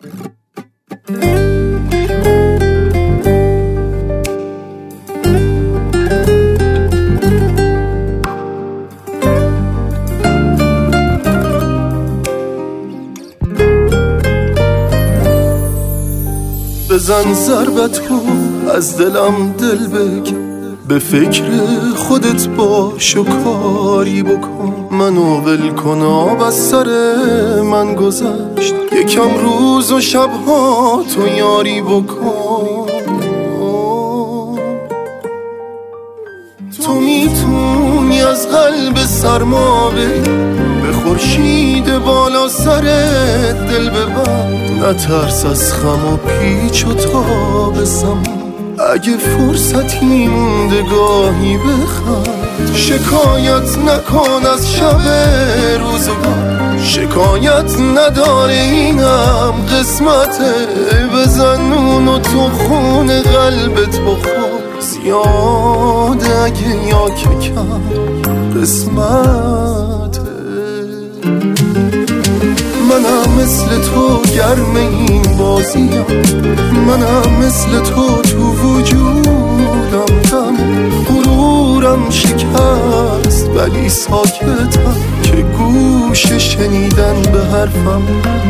بزن ضربت رو از دلم دل بگیر، به فکر خودت باش و کاری بکن. منو ول کن آب از سر من گذشت، یکم روز و شبها تو یاری بکن. تو میتونی از قلب سرما بری، به خورشید بالا سر دل ببر. نترس از خم و پیچ و تاب زمان، اگه فرصتی مونده گاهی بخند. شکایت نکن از شب روزگار، شکایت نداره اینم قسمته. بزن اونو تو خون قلبت بخور، زیاده اگه یا که کم قسمته. منم مثل تو گرم این بازیم، منم مثل تو وجودم غم. غرورم شکست ولی ساکتم، که گوش شنیدن به حرفم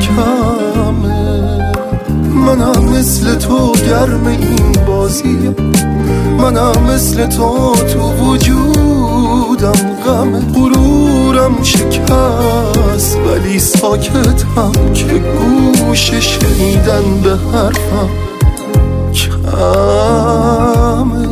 کمه. منم مثل تو گرم این بازیم، منم مثل تو وجودم غم. غرورم شکست ولی ساکتم، که گوش شنیدن به حرفم کمه.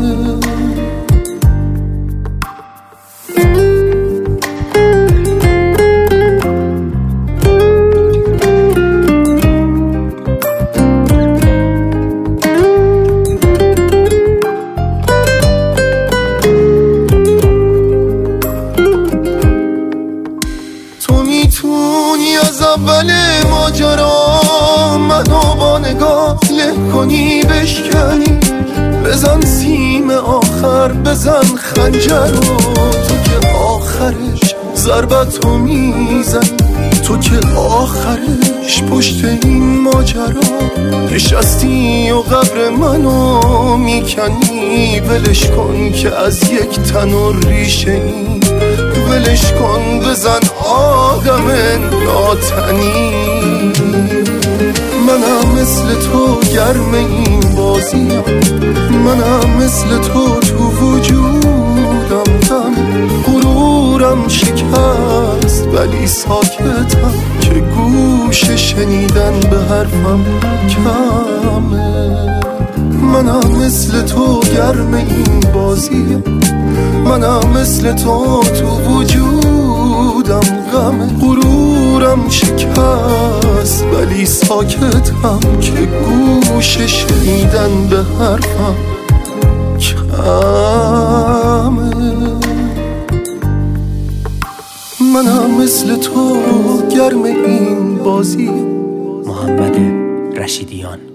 میتونی از اول ماجرا منو با نگاه له کنی بشکنی. بزن سیم آخر، بزن خنجر رو، تو که آخرش ضربتو میزنی. تو که آخرش پشت این ماجرا نشستی و قبر منو میکنی. ولش کن که از یک تنور ریشه ای، ولش کن بزن آدم ناتنی. منم مثل تو گرم این بازیم، منم مثل تو وجودم غم. غرورم شکست ولی ساکتم، که گوش شنیدن به حرفم کمه. منم مثل تو گرم این بازیم، منم مثل تو وجودم غم. غرورم شکست ولی ساکتم، که گوش شنیدن به حرفم کمه. منم مثل تو گرم این بازی. محمد رشیدیان.